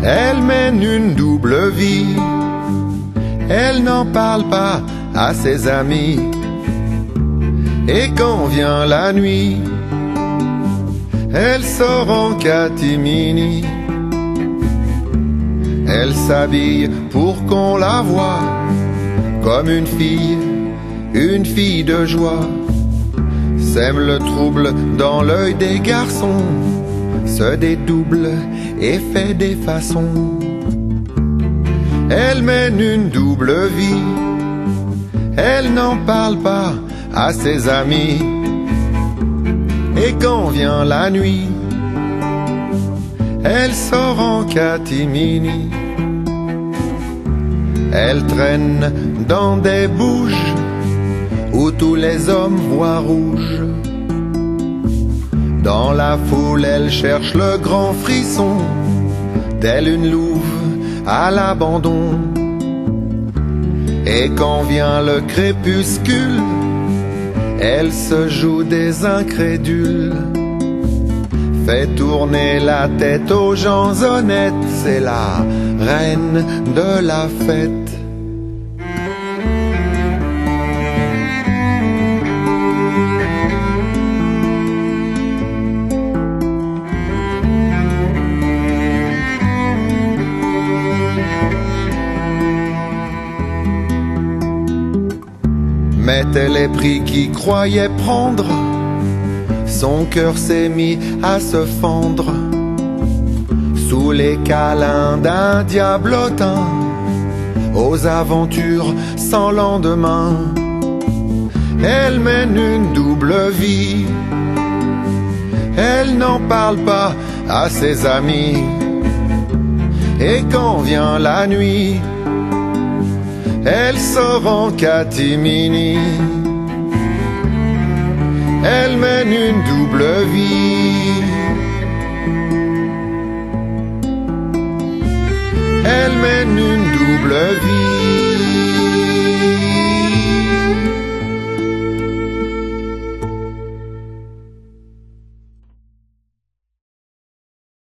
Elle mène une double vie. Elle n'en parle pas à ses amis. Et quand vient la nuit, elle sort en catimini. Elle s'habille pour qu'on la voie, comme une fille de joie. Sème le trouble dans l'œil des garçons, se dédouble et fait des façons. Elle mène une double vie. Elle n'en parle pas à ses amis. Et quand vient la nuit, elle sort en catimini. Elle traîne dans des bouges où tous les hommes voient rouge. Dans la foule, elle cherche le grand frisson, telle une louve à l'abandon. Et quand vient le crépuscule, elle se joue des incrédules, fait tourner la tête aux gens honnêtes. C'est la reine de la fête. Mais-elle est pris qui croyait prendre, son cœur s'est mis à se fendre sous les câlins d'un diablotin, aux aventures sans lendemain. Elle mène une double vie. Elle n'en parle pas à ses amis. Et quand vient la nuit, elle sort en catimini. Elle mène une double vie. Elle mène une double vie.